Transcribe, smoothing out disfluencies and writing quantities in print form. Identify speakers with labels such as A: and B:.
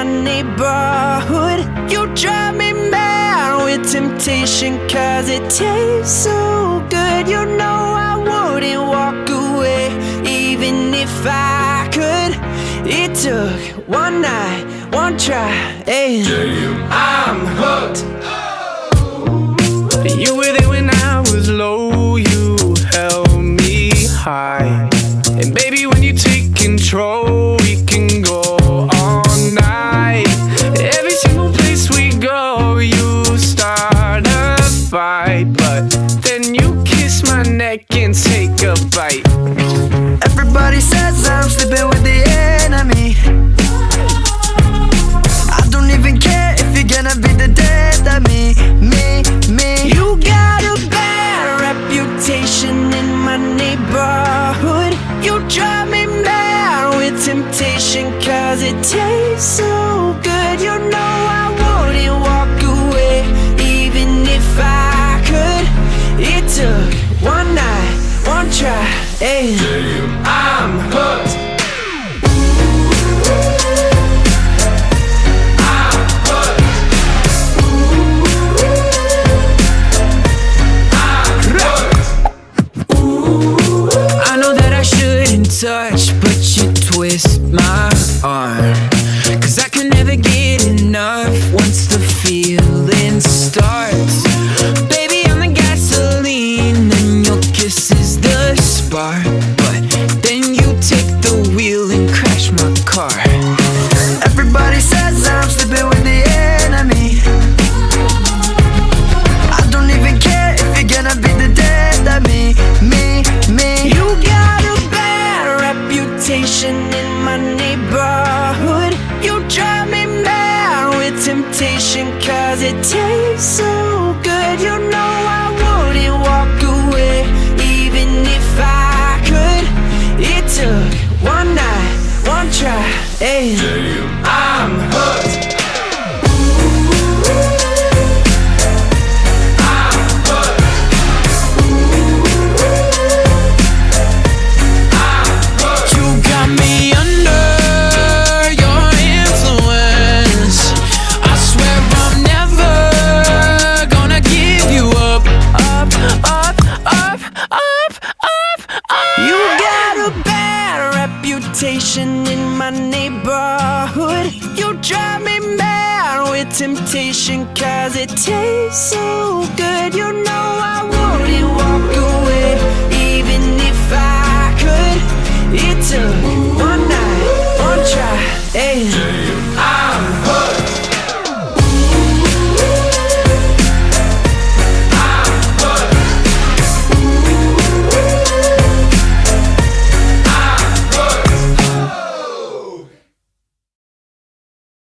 A: my neighborhood. You drive me mad with temptation, cause it tastes so good. You know I wouldn't walk away even if I could. It took one night, one try, and I'm hooked. You were there when I was low, you held me high. And baby, when you take control, we can go all night. Every single place we go, you start a fight, but then you kiss my neck and take a bite. Everybody says I'm sleeping with the enemy. I don't even care if you're gonna be the death of me. You got a bad reputation in my neighborhood. You drive me mad with temptation, cause it tastes so good. You know I wouldn't walk away even if I could. It took one night, one try, and I'm hooked. Touch, but you twist my arm, cause I can never get enough once the feeling starts. Baby, I'm the gasoline and your kiss is the spark, but then you take the wheel and crash my car. Everybody says I'm sleeping with the enemy. I don't even care if you're gonna be the death of me. You got a reputation in my neighborhood. You drive me mad with temptation, cause it tastes so good. You know I wouldn't walk away even if I could. It took one night, one try, and I'm hooked. In my neighborhood, you drive me mad with temptation,